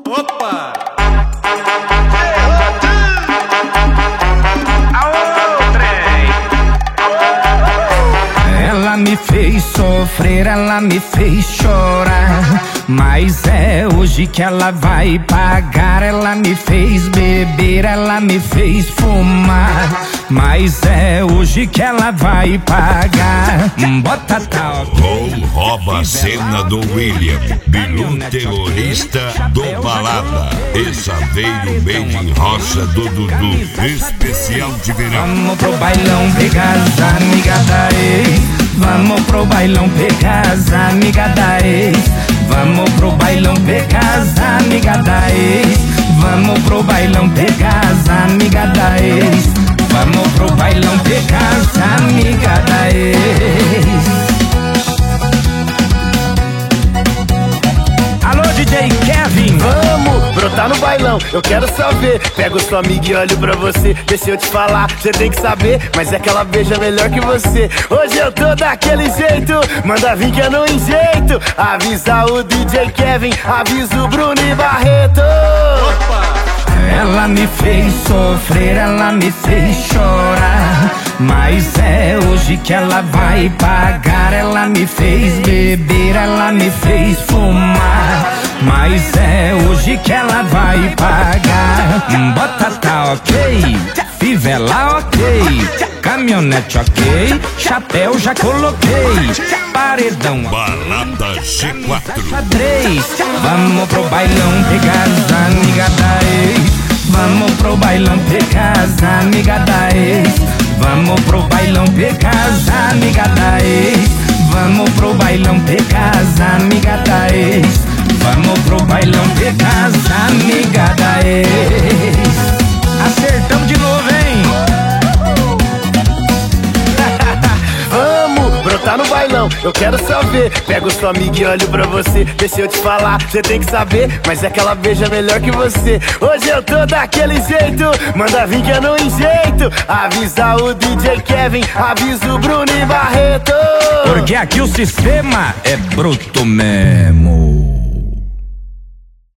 Opa! Ela me fez sofrer, ela me fez chorar, mas é hoje que ela vai pagar. Ela me fez beber, ela me fez fumar, mas é hoje que ela vai pagar. Bota tal. Gol rouba a cena do William, Bilu terrorista do Balada. Essa veio made in roça do Dudu, especial de verão. Vamos pro bailão pegar as amigas da ex. Vamos pro bailão pegar as amigas da ex. Vamos pro bailão pegar as amigas da ex. Vamos pro bailão pegar as amigas da ex. Vamos pro bailão pegar as amigas da ex. Alô, DJ Kevin. Vamos brotar no bailão, eu quero saber. Pego sua amiga e olho pra você. Deixa eu te falar, você tem que saber, mas é que ela beija melhor que você. Hoje eu tô daquele jeito, manda vir que eu não enjeito. Avisa o DJ Kevin, avisa o Bruno e Barreto. Ela me fez sofrer, ela me fez chorar, mas é hoje que ela vai pagar. Ela me fez beber, ela me fez fumar, mas é hoje que ela vai pagar. Bota tá ok, fivela ok, caminhonete ok, chapéu já coloquei, paredão Balada G4. xadrez. Vamos pro bailão pegar as amigas da ex. Vamos pro bailão pegar as amigas da ex. Vamos pro bailão pegar as amigas da ex. Vamos pro bailão pegar as amigas da ex. Vamos pro bailão pegar as amigas da ex. Acertamos de novo, hein? Vamos brotar no bailão, eu quero saber. Pego sua amiga e olho pra você. Deixa eu te falar, você tem que saber, mas é que ela beija melhor que você. Hoje eu tô daquele jeito, manda vir que eu não enjeito. Avisa o DJ Kevin, avisa o Bruno e Barreto. Porque aqui o sistema é bruto mesmo.